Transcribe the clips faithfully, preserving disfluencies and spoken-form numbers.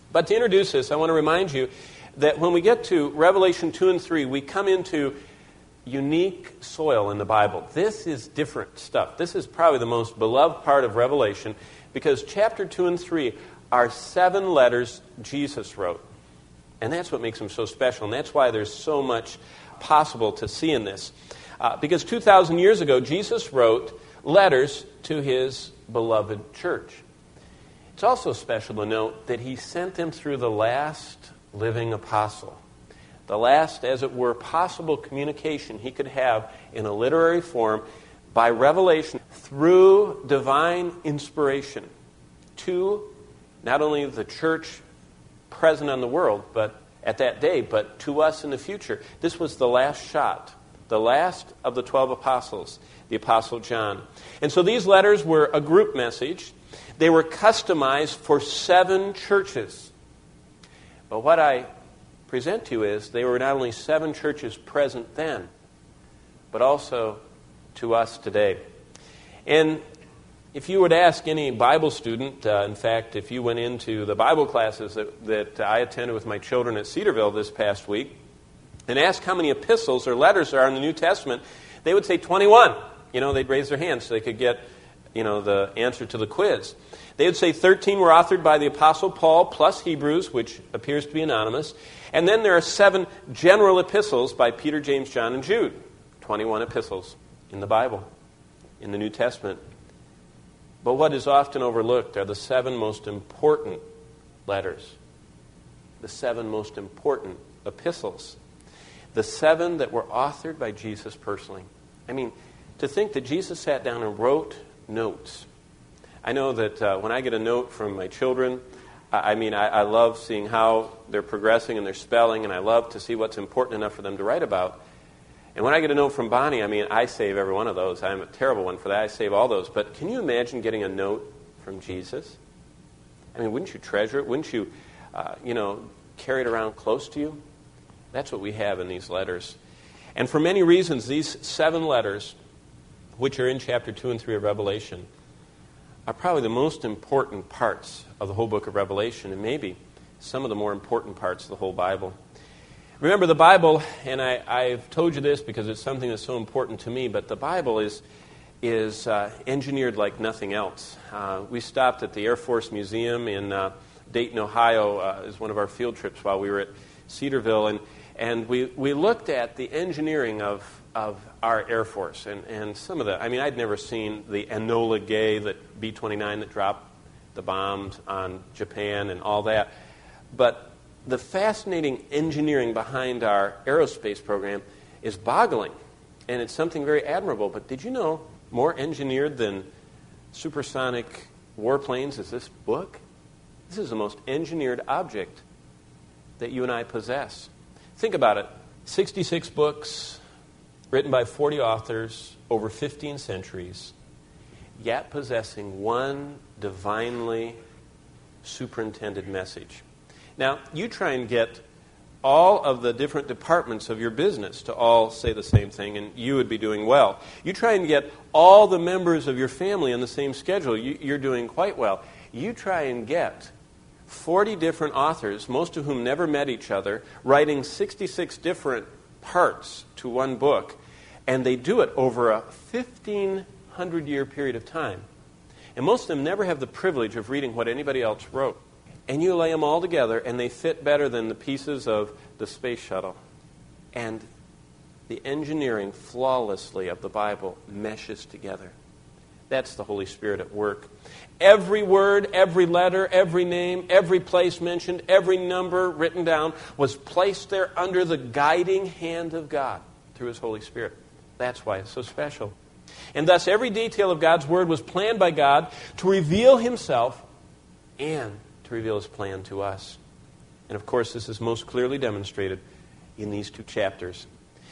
But to introduce this, I want to remind you that when we get to Revelation two and three, we come into unique soil in the Bible. This is different stuff. This is probably the most beloved part of Revelation because chapter two and three are seven letters Jesus wrote. And that's what makes them so special. And that's why there's so much possible to see in this. Uh, because two thousand years ago, Jesus wrote letters to his beloved church. It's also special to note that he sent them through the last living apostle. The last, as it were, possible communication he could have in a literary form by revelation through divine inspiration to not only the church present on the world, but at that day, but to us in the future. This was the last shot, the last of the twelve apostles, the Apostle John. And so these letters were a group message. They were customized for seven churches. But what I present to you is they were not only seven churches present then, but also to us today. And if you would ask any Bible student, uh, in fact, if you went into the Bible classes that, that I attended with my children at Cedarville this past week, and ask how many epistles or letters there are in the New Testament, they would say twenty-one. You know, they'd raise their hands so they could get, you know, the answer to the quiz. They would say thirteen were authored by the Apostle Paul, plus Hebrews, which appears to be anonymous. And then there are seven general epistles by Peter, James, John, and Jude. twenty-one epistles in the Bible, in the New Testament. But what is often overlooked are the seven most important letters, the seven most important epistles, the seven that were authored by Jesus personally. I mean, to think that Jesus sat down and wrote notes. I know that uh, when I get a note from my children, I mean, I, I love seeing how they're progressing and their spelling, and I love to see what's important enough for them to write about. And when I get a note from Bonnie, I mean, I save every one of those. I'm a terrible one for that. I save all those. But can you imagine getting a note from Jesus? I mean, wouldn't you treasure it? Wouldn't you, uh, you know, carry it around close to you? That's what we have in these letters. And for many reasons, these seven letters, which are in chapter two and three of Revelation, are probably the most important parts of the whole book of Revelation, and maybe some of the more important parts of the whole Bible. Remember, the Bible, and I, I've told you this because it's something that's so important to me, but the Bible is is uh, engineered like nothing else. Uh, we stopped at the Air Force Museum in uh, Dayton, Ohio, uh, as one of our field trips while we were at Cedarville, and and we, we looked at the engineering of of our Air Force, and, and some of the, I mean, I'd never seen the Enola Gay, that B twenty-nine that dropped the bombs on Japan and all that. But the fascinating engineering behind our aerospace program is boggling, and it's something very admirable. But did you know more engineered than supersonic warplanes is this book? This is the most engineered object that you and I possess. Think about it. sixty-six books, written by forty authors over fifteen centuries, yet possessing one divinely superintended message. Now, you try and get all of the different departments of your business to all say the same thing, and you would be doing well. You try and get all the members of your family on the same schedule, you, you're doing quite well. You try and get forty different authors, most of whom never met each other, writing sixty-six different parts to one book, and they do it over a fifteen hundred year period of time. And most of them never have the privilege of reading what anybody else wrote. And you lay them all together, and they fit better than the pieces of the space shuttle. And the engineering flawlessly of the Bible meshes together. That's the Holy Spirit at work. Every word, every letter, every name, every place mentioned, every number written down was placed there under the guiding hand of God through His Holy Spirit. That's why it's so special. And thus every detail of God's Word was planned by God to reveal Himself and to reveal His plan to us. And of course, this is most clearly demonstrated in these two chapters.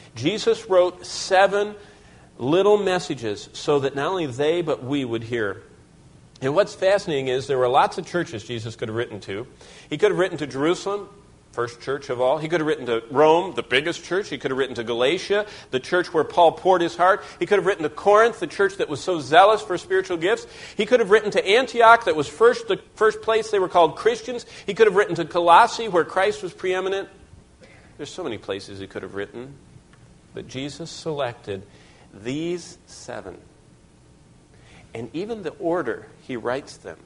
Jesus wrote seven little messages so that not only they but we would hear. And what's fascinating is there were lots of churches Jesus could have written to. He could have written to Jerusalem, first church of all. He could have written to Rome, the biggest church. He could have written to Galatia, the church where Paul poured his heart. He could have written to Corinth, the church that was so zealous for spiritual gifts. He could have written to Antioch, that was first the first place they were called Christians. He could have written to Colossae, where Christ was preeminent. There's so many places he could have written. But Jesus selected these seven. And even the order he writes them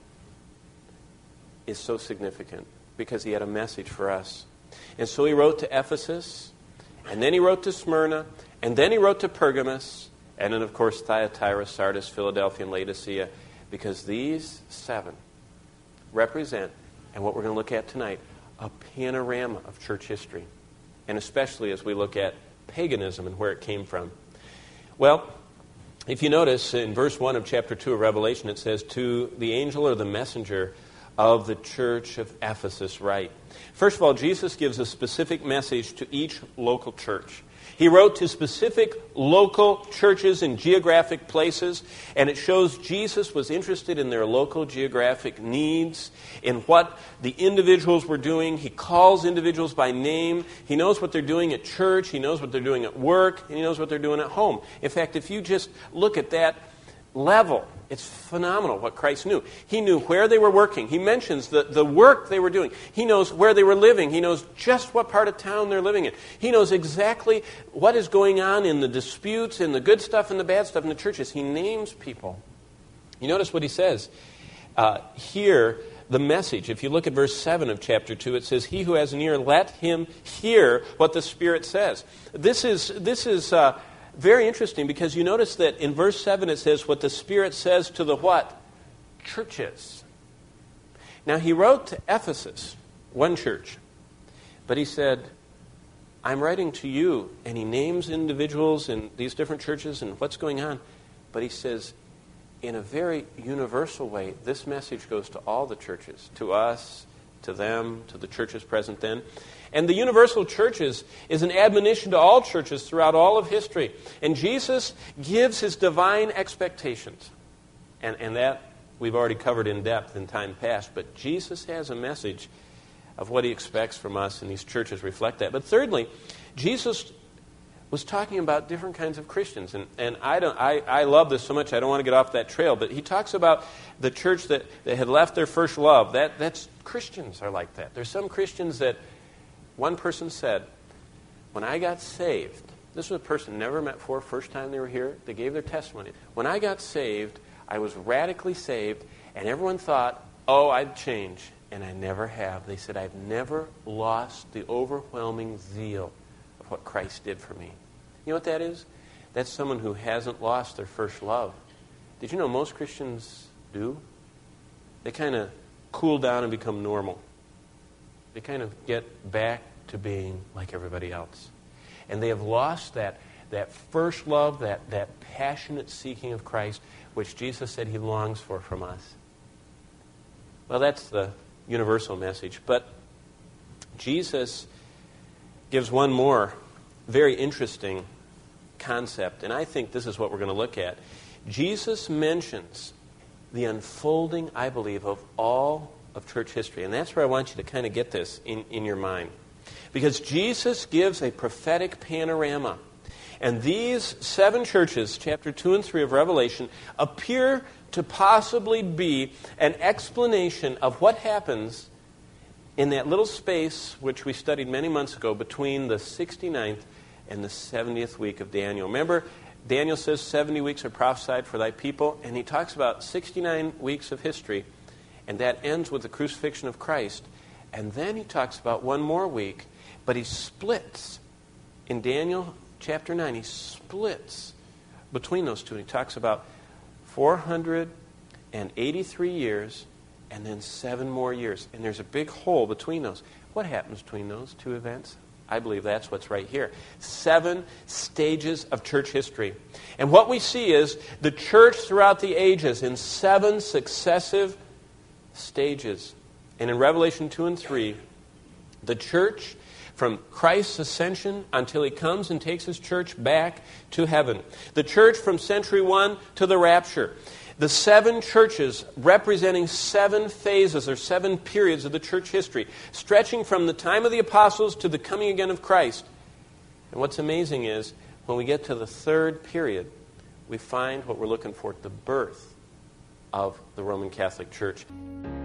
is so significant, because he had a message for us. And so he wrote to Ephesus, and then he wrote to Smyrna, and then he wrote to Pergamos, and then, of course, Thyatira, Sardis, Philadelphia, and Laodicea, because these seven represent, and what we're going to look at tonight, a panorama of church history, and especially as we look at paganism and where it came from. Well, if you notice in verse one of chapter two of Revelation, it says, "To the angel or the messenger of the church of Ephesus write." First of all, Jesus gives a specific message to each local church. He wrote to specific local churches in geographic places, and it shows Jesus was interested in their local geographic needs, in what the individuals were doing. He calls individuals by name. He knows what they're doing at church. He knows what they're doing at work. And he knows what they're doing at home. In fact, if you just look at that level, it's phenomenal what Christ knew. He knew where they were working. He mentions the, the work they were doing. He knows where they were living. He knows just what part of town they're living in. He knows exactly what is going on in the disputes, in the good stuff and the bad stuff in the churches. He names people. You notice what he says. Uh, here, the message, if you look at verse seven of chapter two, it says, "He who has an ear, let him hear what the Spirit says." This is... This is uh, very interesting, because you notice that in verse seven it says what the Spirit says to the what? Churches. Now he wrote to Ephesus, one church, but he said, "I'm writing to you," and he names individuals in these different churches and what's going on, but he says, in a very universal way, this message goes to all the churches, to us, to them, to the churches present then. And the universal churches is an admonition to all churches throughout all of history. And Jesus gives his divine expectations. And, and that we've already covered in depth in time past. But Jesus has a message of what he expects from us, and these churches reflect that. But thirdly, Jesus was talking about different kinds of Christians. And, and I, don't, I, I love this so much, I don't want to get off that trail. But he talks about the church that, that had left their first love. That, that's Christians are like that. There's some Christians that... One person said, when I got saved, this was a person never met before, first time they were here, they gave their testimony. When I got saved, I was radically saved, and everyone thought, oh, I'd change, and I never have. They said, I've never lost the overwhelming zeal of what Christ did for me. You know what that is? That's someone who hasn't lost their first love. Did you know most Christians do? They kind of cool down and become normal. They kind of get back to being like everybody else. And they have lost that, that first love, that, that passionate seeking of Christ, which Jesus said he longs for from us. Well, that's the universal message. But Jesus gives one more very interesting concept, and I think this is what we're going to look at. Jesus mentions the unfolding, I believe, of all of church history. And that's where I want you to kind of get this in, in your mind. Because Jesus gives a prophetic panorama. And these seven churches, chapter two and three of Revelation, appear to possibly be an explanation of what happens in that little space which we studied many months ago between the sixty-ninth and the seventieth week of Daniel. Remember, Daniel says seventy weeks are prophesied for thy people, and he talks about sixty-nine weeks of history. And that ends with the crucifixion of Christ. And then he talks about one more week, but he splits. In Daniel chapter nine, he splits between those two. He talks about four hundred eighty-three years and then seven more years. And there's a big hole between those. What happens between those two events? I believe that's what's right here. Seven stages of church history. And what we see is the church throughout the ages in seven successive stages. And in Revelation two and three, the church from Christ's ascension until he comes and takes his church back to heaven. The church from century one to the rapture. the seven churches representing seven phases or seven periods of the church history, stretching from the time of the apostles to the coming again of Christ. And what's amazing is, when we get to the third period, we find what we're looking for, the birth of the Roman Catholic Church.